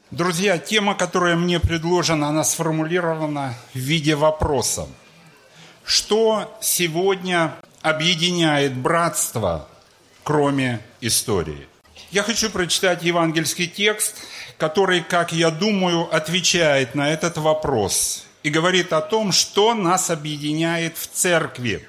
Друзья, тема, которая мне предложена, она сформулирована в виде вопроса. Что сегодня объединяет братство, кроме истории? Я хочу прочитать евангельский текст, который, как я думаю, отвечает на этот вопрос и говорит о том, что нас объединяет в церкви.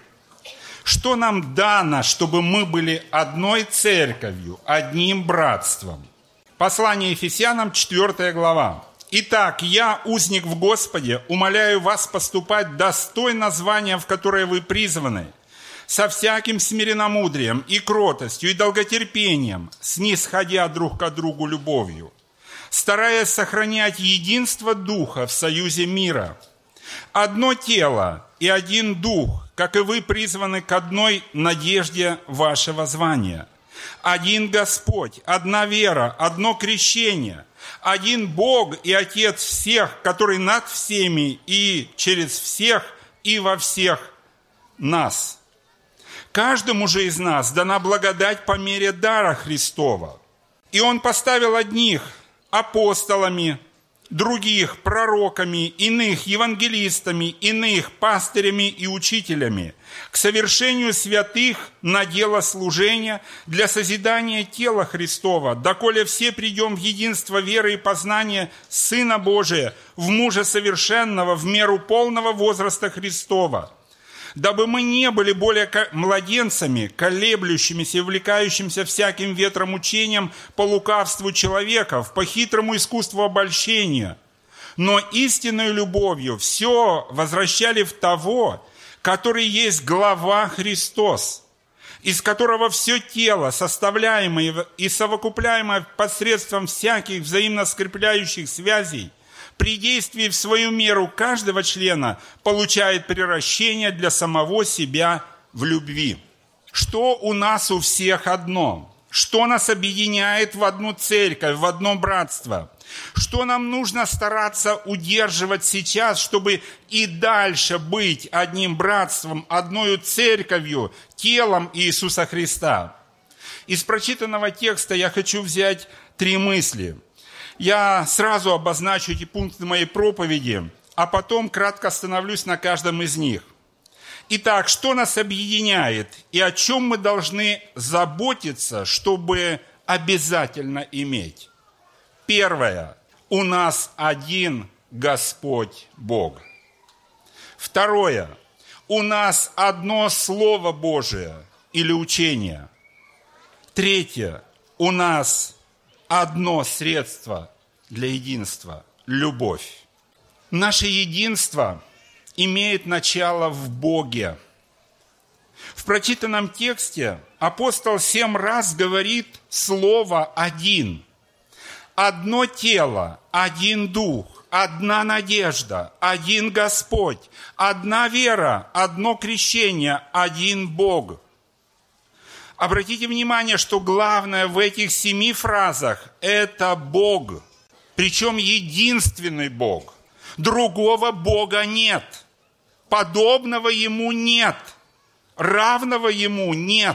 Что нам дано, чтобы мы были одной церковью, одним братством? Послание Ефесянам, 4 глава. «Итак, я, узник в Господе, умоляю вас поступать достойно звания, в которое вы призваны, со всяким смиренномудрием и кротостью и долготерпением, снисходя друг к другу любовью, стараясь сохранять единство Духа в союзе мира. Одно тело и один Дух, как и вы призваны к одной надежде вашего звания. Один Господь, одна вера, одно крещение, один Бог и Отец всех, который над всеми и через всех и во всех нас. Каждому же из нас дана благодать по мере дара Христова. И Он поставил одних апостолами, других пророками, иных евангелистами, иных пастырями и учителями, к совершению святых на дело служения для созидания тела Христова, доколе все придем в единство веры и познания Сына Божия, в мужа совершенного, в меру полного возраста Христова, дабы мы не были более младенцами, колеблющимися и увлекающимися всяким ветром учением по лукавству человеков, по хитрому искусству обольщения, но истинной любовью все возвращали в того, который есть глава Христос, из которого все тело, составляемое и совокупляемое посредством всяких взаимно скрепляющих связей, при действии в свою меру каждого члена получает приращение для самого себя в любви. Что у нас у всех одно? Что нас объединяет в одну церковь, в одно братство? Что нам нужно стараться удерживать сейчас, чтобы и дальше быть одним братством, одною церковью, телом Иисуса Христа? Из прочитанного текста я хочу взять 3 мысли. Я сразу обозначу эти пункты моей проповеди, а потом кратко остановлюсь на каждом из них. Итак, что нас объединяет и о чем мы должны заботиться, чтобы обязательно иметь? Первое. У нас один Господь Бог. Второе. У нас одно Слово Божие или учение. Третье. У нас одно средство для единства – любовь. Наше единство имеет начало в Боге. В прочитанном тексте апостол 7 раз говорит слово «один». Одно тело, один дух, одна надежда, один Господь, одна вера, одно крещение, один Бог. Обратите внимание, что главное в этих 7 фразах – это Бог, причем единственный Бог. Другого Бога нет, подобного Ему нет, равного Ему нет.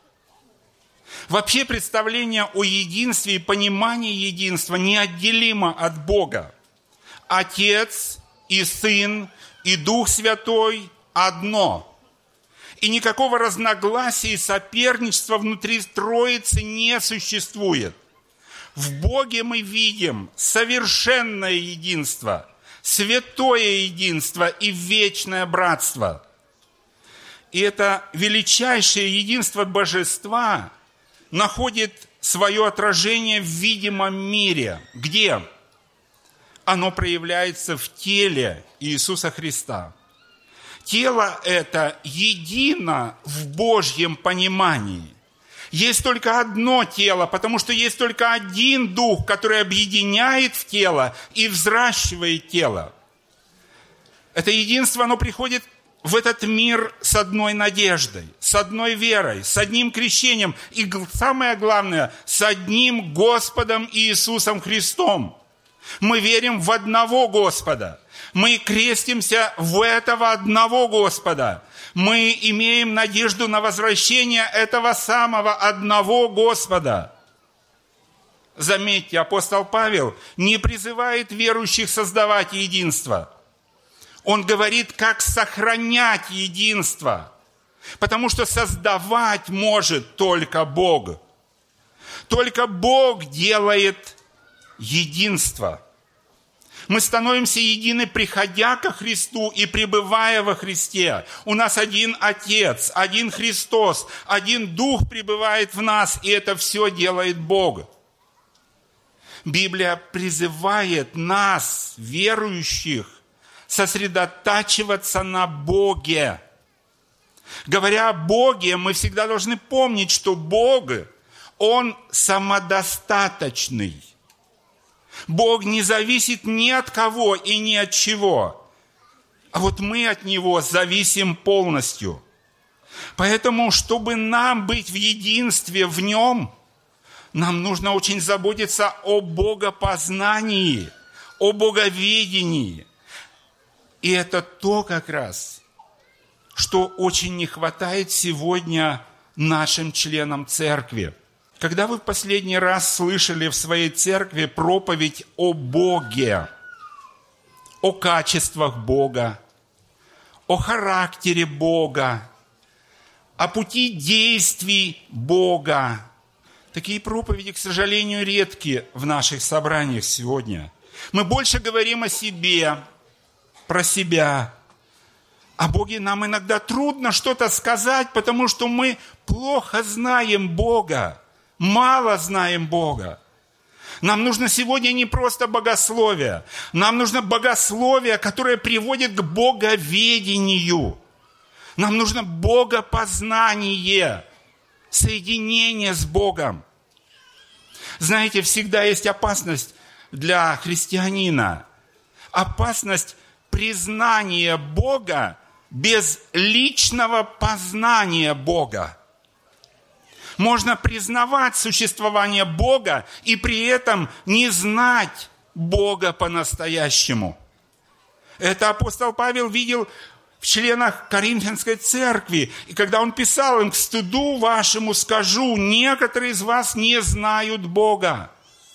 Вообще представление о единстве и понимание единства неотделимо от Бога. Отец и Сын и Дух Святой одно. И никакого разногласия и соперничества внутри Троицы не существует. В Боге мы видим совершенное единство, святое единство и вечное братство. И это величайшее единство Божества находит свое отражение в видимом мире. Где? Оно проявляется в теле Иисуса Христа. Тело это едино в Божьем понимании. Есть только одно тело, потому что есть только один Дух, который объединяет в тело и взращивает тело. Это единство, оно приходит в этот мир с одной надеждой, с одной верой, с одним крещением и, самое главное, с одним Господом Иисусом Христом. Мы верим в одного Господа. Мы крестимся в этого одного Господа. Мы имеем надежду на возвращение этого самого одного Господа. заметьте, апостол Павел не призывает верующих создавать единство. Он говорит, как сохранять единство. Потому что создавать может только Бог. Только Бог делает единство. Мы становимся едины, приходя ко Христу и пребывая во Христе. У нас один Отец, один Христос, один Дух пребывает в нас, и это все делает Бог. Библия призывает нас, верующих, сосредотачиваться на Боге. Говоря о Боге, мы всегда должны помнить, что Бог, Он самодостаточный. Бог не зависит ни от кого и ни от чего. А вот мы от Него зависим полностью. Поэтому, чтобы нам быть в единстве в Нем, нам нужно очень заботиться о богопознании, о боговедении. И это то как раз, что очень не хватает сегодня нашим членам церкви. Когда вы в последний раз слышали в своей церкви проповедь о Боге, о качествах Бога, о характере Бога, о пути действий Бога? Такие проповеди, к сожалению, редки в наших собраниях сегодня. Мы больше говорим о себе, про себя. О Боге нам иногда трудно что-то сказать, потому что мы плохо знаем Бога, мало знаем Бога. Нам нужно сегодня не просто богословие, нам нужно богословие, которое приводит к боговедению. Нам нужно богопознание, соединение с Богом. Знаете, всегда есть опасность для христианина. Опасность признания Бога без личного познания Бога. Можно признавать существование Бога и при этом не знать Бога по-настоящему. Это апостол Павел видел в членах Коринфянской церкви. И когда он писал им: «К стыду вашему скажу, некоторые из вас не знают Бога».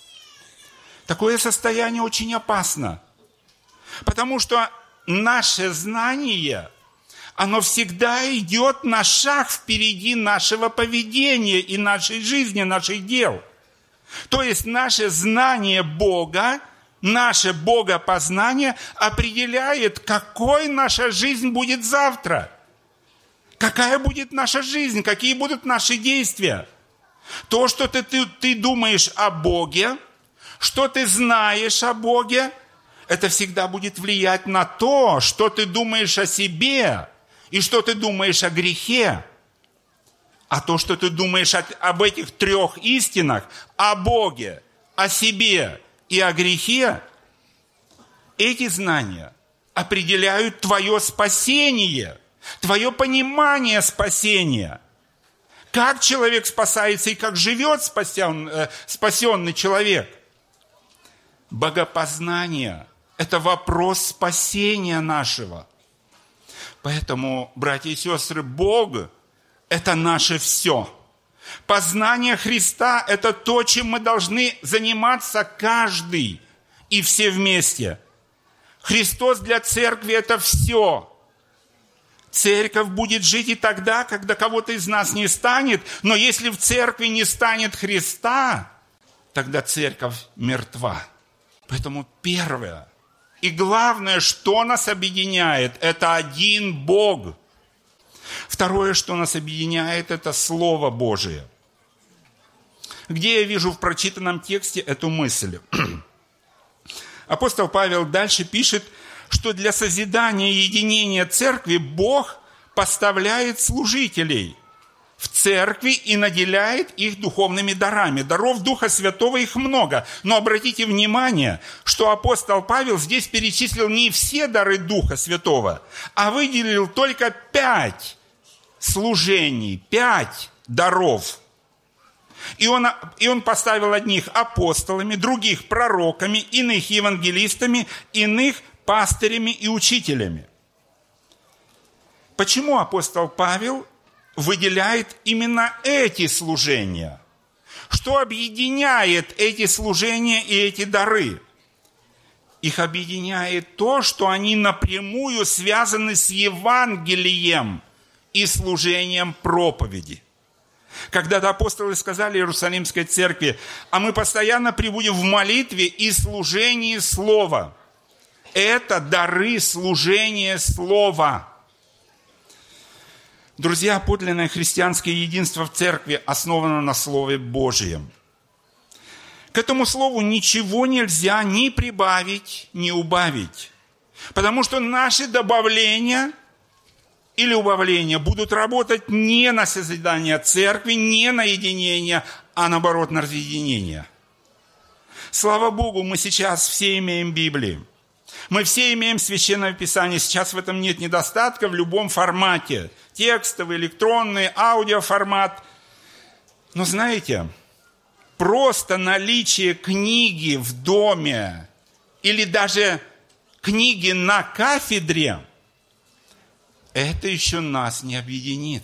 Такое состояние очень опасно. Потому что наше знание, оно всегда идет на шаг впереди нашего поведения и нашей жизни, наших дел. То есть наше знание Бога, наше богопознание определяет, какой наша жизнь будет завтра. Какая будет наша жизнь, какие будут наши действия. То, что ты думаешь о Боге, что ты знаешь о Боге, это всегда будет влиять на то, что ты думаешь о себе и что ты думаешь о грехе. А то, что ты думаешь об этих трех истинах, о Боге, о себе и о грехе, эти знания определяют твое спасение, твое понимание спасения. Как человек спасается и как живет спасенный человек. Богопознание – это вопрос спасения нашего. Поэтому, братья и сестры, Бог – это наше все. Познание Христа – это то, чем мы должны заниматься каждый и все вместе. Христос для церкви – это все. Церковь будет жить и тогда, когда кого-то из нас не станет, но если в церкви не станет Христа, тогда церковь мертва. Поэтому первое и главное, что нас объединяет, это один Бог. Второе, что нас объединяет, это Слово Божие. Где я вижу в прочитанном тексте эту мысль? Апостол Павел дальше пишет, что для созидания и единения церкви Бог поставляет служителей в церкви и наделяет их духовными дарами. Даров Духа Святого их много. Но обратите внимание, что апостол Павел здесь перечислил не все дары Духа Святого, а выделил только 5 служений, 5 даров. И он поставил одних апостолами, других пророками, иных евангелистами, иных пастырями и учителями. Почему апостол Павел выделяет именно эти служения? Что объединяет эти служения и эти дары? Их объединяет то, что они напрямую связаны с Евангелием и служением проповеди. Когда-то апостолы сказали Иерусалимской церкви: а мы постоянно пребудем в молитве и служении слова. Это дары служения слова. Друзья, подлинное христианское единство в церкви основано на Слове Божьем. К этому слову ничего нельзя ни прибавить, ни убавить. Потому что наши добавления или убавления будут работать не на созидание церкви, не на единение, а наоборот на разъединение. Слава Богу, мы сейчас все имеем Библии. Мы все имеем Священное Писание. Сейчас в этом нет недостатка в любом формате. Текстовый, электронный, аудиоформат. Но знаете, просто наличие книги в доме или даже книги на кафедре, это еще нас не объединит.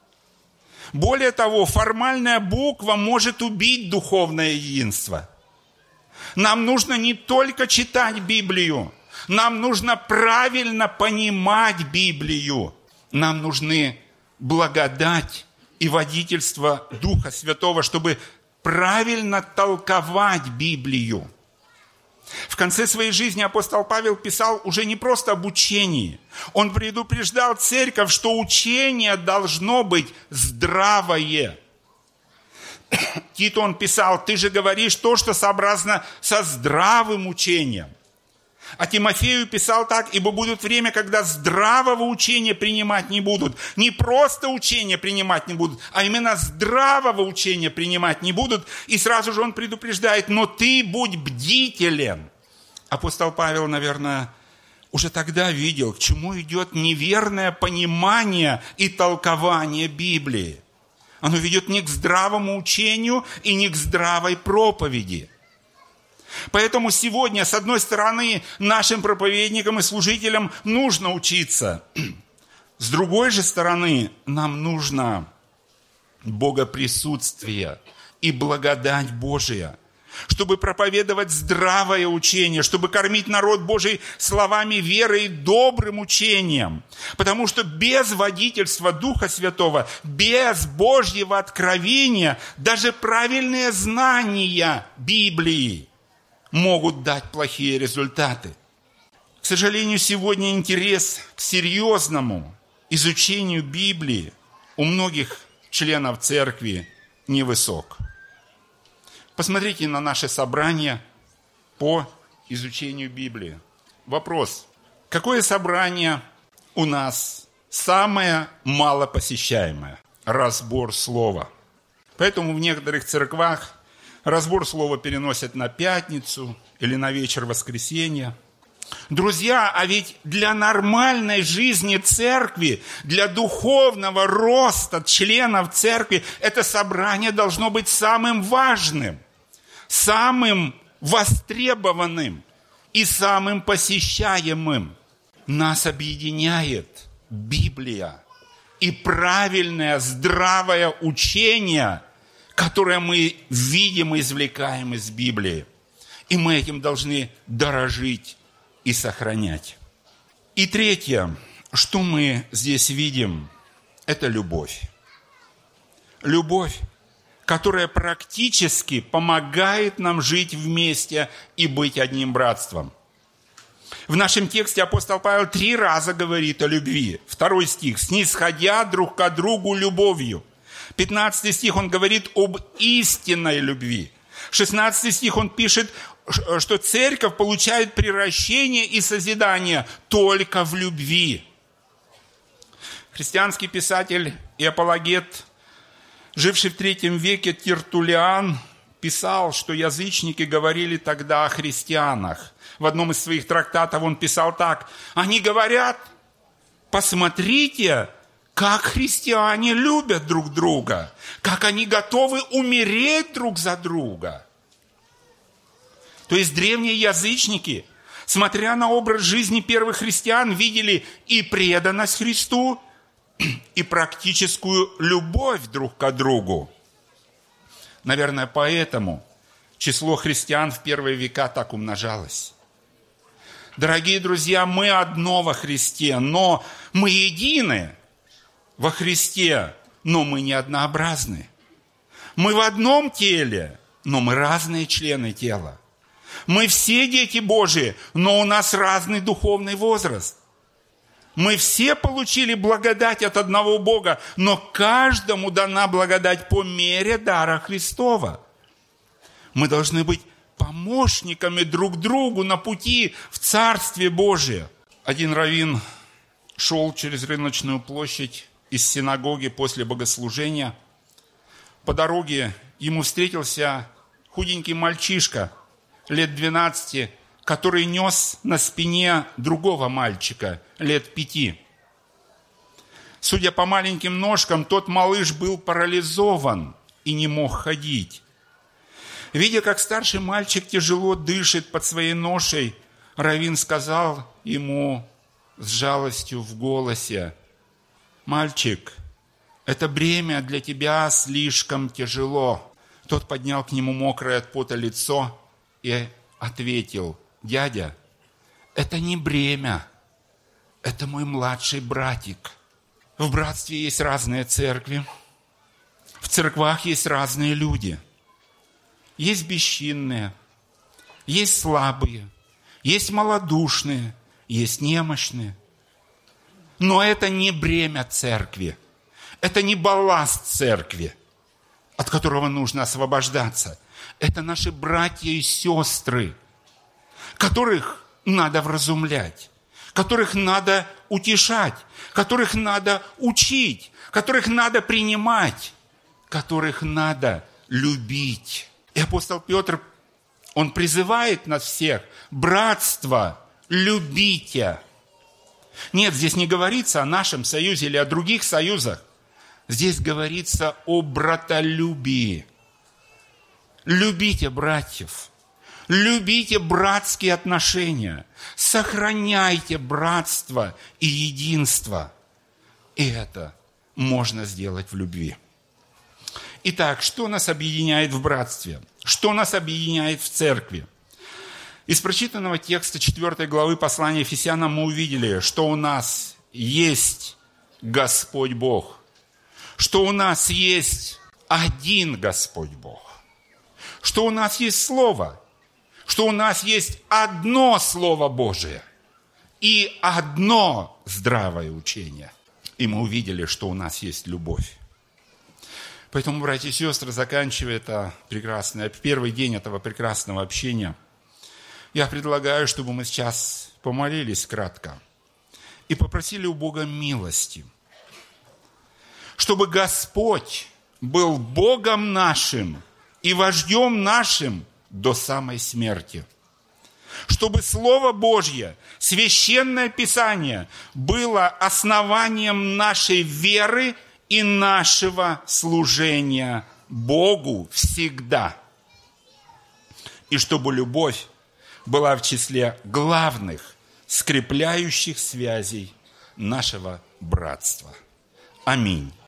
Более того, формальная буква может убить духовное единство. Нам нужно не только читать Библию, нам нужно правильно понимать Библию. Нам нужны благодать и водительство Духа Святого, чтобы правильно толковать Библию. В конце своей жизни апостол Павел писал уже не просто об учении. Он предупреждал церковь, что учение должно быть здравое. Титу он писал: ты же говоришь то, что сообразно со здравым учением. А Тимофею писал так: ибо будет время, когда здравого учения принимать не будут. Не просто учения принимать не будут, а именно здравого учения принимать не будут. И сразу же он предупреждает: но ты будь бдителен. Апостол Павел, наверное, уже тогда видел, к чему идет неверное понимание и толкование Библии. Оно ведет не к здравому учению и не к здравой проповеди. Поэтому сегодня, с одной стороны, нашим проповедникам и служителям нужно учиться. С другой же стороны, нам нужно богоприсутствие и благодать Божия, чтобы проповедовать здравое учение, чтобы кормить народ Божий словами веры и добрым учением. Потому что без водительства Духа Святого, без Божьего откровения, даже правильные знания Библии могут дать плохие результаты. К сожалению, сегодня интерес к серьезному изучению Библии у многих членов церкви невысок. Посмотрите на наше собрание по изучению Библии. Вопрос: какое собрание у нас самое малопосещаемое? Разбор слова. Поэтому в некоторых церквах разбор слова переносят на пятницу или на вечер воскресенья. Друзья, а ведь для нормальной жизни церкви, для духовного роста членов церкви, это собрание должно быть самым важным, самым востребованным и самым посещаемым. Нас объединяет Библия и правильное, здравое учение, которое мы видим и извлекаем из Библии. И мы этим должны дорожить и сохранять. И третье, что мы здесь видим, это любовь. Любовь, которая практически помогает нам жить вместе и быть одним братством. В нашем тексте апостол Павел 3 раза говорит о любви. 2 стих: «снисходя друг к другу любовью». 15 стих он говорит об истинной любви. 16 стих он пишет, что церковь получает приращение и созидание только в любви. Христианский писатель и апологет, живший в 3 веке, Тертуллиан, писал, что язычники говорили тогда о христианах. В одном из своих трактатов он писал так: они говорят: посмотрите, как христиане любят друг друга, как они готовы умереть друг за друга. То есть древние язычники, смотря на образ жизни первых христиан, видели и преданность Христу, и практическую любовь друг к другу. Наверное, поэтому число христиан в первые века так умножалось. Дорогие друзья, мы одно во Христе, но мы едины во Христе, но мы не однообразны. Мы в одном теле, но мы разные члены тела. Мы все дети Божии, но у нас разный духовный возраст. Мы все получили благодать от одного Бога, но каждому дана благодать по мере дара Христова. Мы должны быть помощниками друг другу на пути в Царствие Божие. Один раввин шел через рыночную площадь из синагоги после богослужения. По дороге ему встретился худенький мальчишка лет 12, который нес на спине другого мальчика лет 5. Судя по маленьким ножкам, тот малыш был парализован и не мог ходить. Видя, как старший мальчик тяжело дышит под своей ношей, раввин сказал ему с жалостью в голосе: «Мальчик, это бремя для тебя слишком тяжело». Тот поднял к нему мокрое от пота лицо и ответил: «Дядя, это не бремя, это мой младший братик». В братстве есть разные церкви, в церквах есть разные люди. Есть бесчинные, есть слабые, есть малодушные, есть немощные. Но это не бремя церкви, это не балласт церкви, от которого нужно освобождаться. Это наши братья и сестры, которых надо вразумлять, которых надо утешать, которых надо учить, которых надо принимать, которых надо любить. И апостол Петр, он призывает нас всех: братство, любите. Нет, здесь не говорится о нашем союзе или о других союзах. Здесь говорится о братолюбии. Любите братьев, любите братские отношения, сохраняйте братство и единство. И это можно сделать в любви. Итак, что нас объединяет в братстве? Что нас объединяет в церкви? Из прочитанного текста 4 главы послания Ефесянам мы увидели, что у нас есть Господь Бог, что у нас есть один Господь Бог, что у нас есть Слово, что у нас есть одно Слово Божие и одно здравое учение. И мы увидели, что у нас есть любовь. Поэтому, братья и сестры, заканчивая это прекрасное, первый день этого прекрасного общения, я предлагаю, чтобы мы сейчас помолились кратко и попросили у Бога милости, чтобы Господь был Богом нашим и вождем нашим до самой смерти. Чтобы Слово Божье, Священное Писание, было основанием нашей веры и нашего служения Богу всегда. И чтобы любовь была в числе главных скрепляющих связей нашего братства. Аминь.